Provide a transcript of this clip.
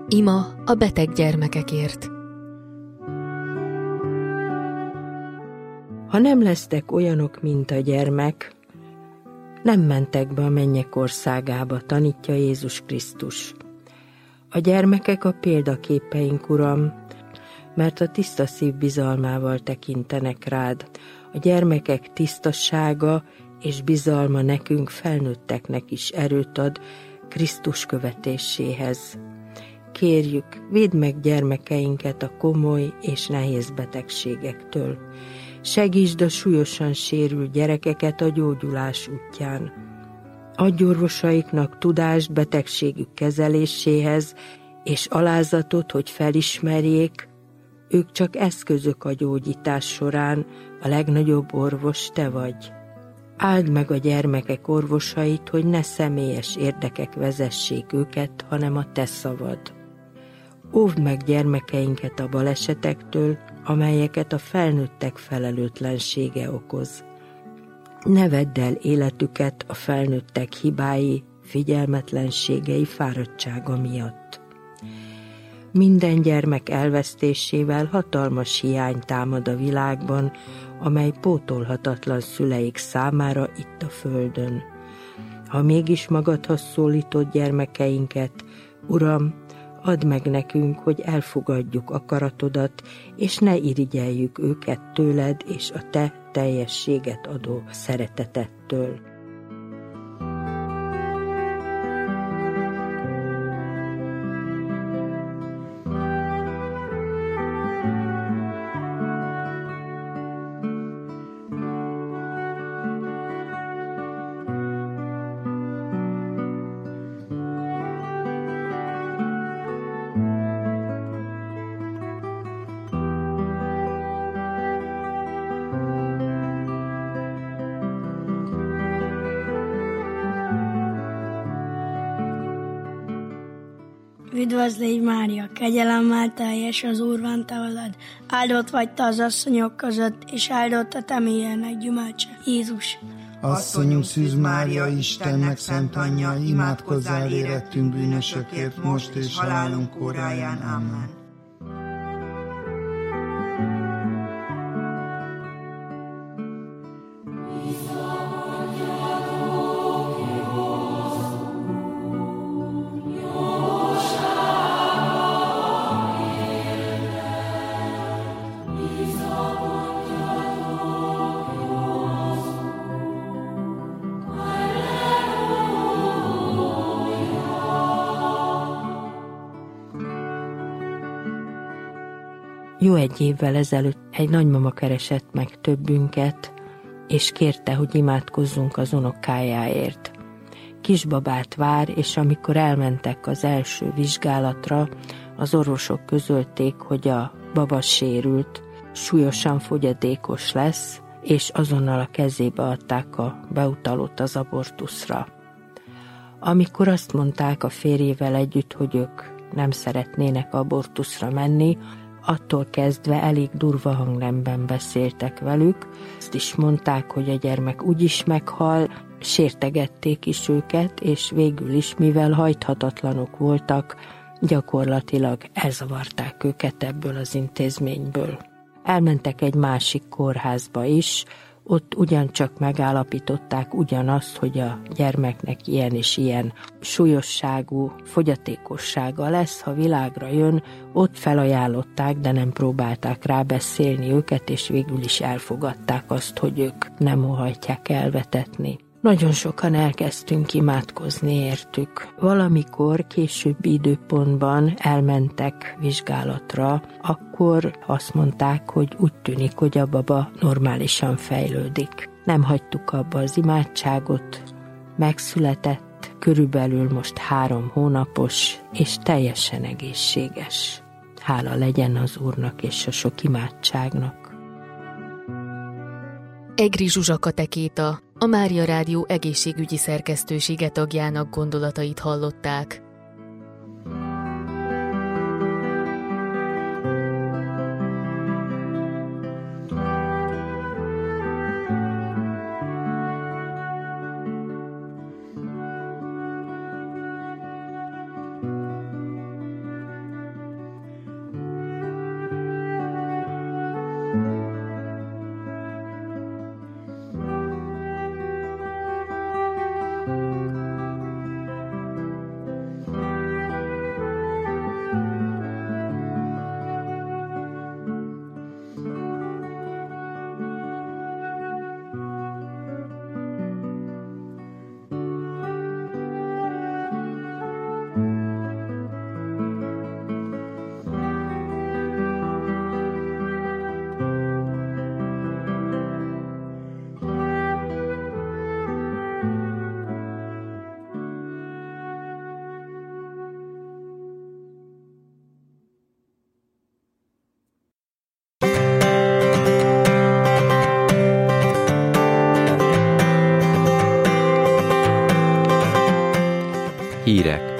Ima a beteg gyermekekért. Ha nem lesztek olyanok, mint a gyermek, nem mentek be a mennyek országába, tanítja Jézus Krisztus. A gyermekek a példaképeink, Uram, mert a tiszta szív bizalmával tekintenek rád. A gyermekek tisztasága és bizalma nekünk, felnőtteknek is erőt ad Krisztus követéséhez. Kérjük, védd meg gyermekeinket a komoly és nehéz betegségektől. Segítsd a súlyosan sérült gyerekeket a gyógyulás útján. Adj orvosaiknak tudást betegségük kezeléséhez, és alázatot, hogy felismerjék, ők csak eszközök a gyógyítás során, a legnagyobb orvos te vagy. Áld meg a gyermekek orvosait, hogy ne személyes érdekek vezessék őket, hanem a te szavad. Óvd meg gyermekeinket a balesetektől, amelyeket a felnőttek felelőtlensége okoz. Ne vedd el életüket a felnőttek hibái, figyelmetlenségei, fáradtsága miatt. Minden gyermek elvesztésével hatalmas hiány támad a világban, amely pótolhatatlan szüleik számára itt a földön. Ha mégis magadhoz szólítod gyermekeinket, Uram, add meg nekünk, hogy elfogadjuk akaratodat, és ne irigyeljük őket tőled és a te teljességet adó szeretetettől. Üdvözlégy Mária, kegyelemmel teljes, az Úr van te veled, áldott vagy te az asszonyok között, és áldott a te mélyének gyümölcse, Jézus. Asszonyunk Szűz Mária, Istennek szent anyja, imádkozzál érettünk bűnösökért, most és halálunk óráján. Amen. Jó egy évvel ezelőtt egy nagymama keresett meg többünket, és kérte, hogy imádkozzunk az unokájáért. Kisbabát vár, és amikor elmentek az első vizsgálatra, az orvosok közölték, hogy a baba sérült, súlyosan fogyatékos lesz, és azonnal a kezébe adták a beutalót az abortuszra. Amikor azt mondták a férjével együtt, hogy ők nem szeretnének abortuszra menni, attól kezdve elég durva hangnemben beszéltek velük. Azt is mondták, hogy a gyermek úgyis meghal, sértegették is őket, és végül is, mivel hajthatatlanok voltak, gyakorlatilag elzavarták őket ebből az intézményből. Elmentek egy másik kórházba is, ott ugyancsak megállapították ugyanazt, hogy a gyermeknek ilyen és ilyen súlyosságú fogyatékossága lesz, ha világra jön. Ott felajánlották, de nem próbálták rábeszélni őket, és végül is elfogadták azt, hogy ők nem óhajtják elvetetni. Nagyon sokan elkezdtünk imádkozni értük. Valamikor későbbi időpontban elmentek vizsgálatra, akkor azt mondták, hogy úgy tűnik, hogy a baba normálisan fejlődik. Nem hagytuk abba az imádságot, megszületett, körülbelül most 3 hónapos, és teljesen egészséges. Hála legyen az Úrnak és a sok imádságnak. Egri Zsuzsa katekéta, a Mária Rádió egészségügyi szerkesztősége tagjának gondolatait hallották. Hírek.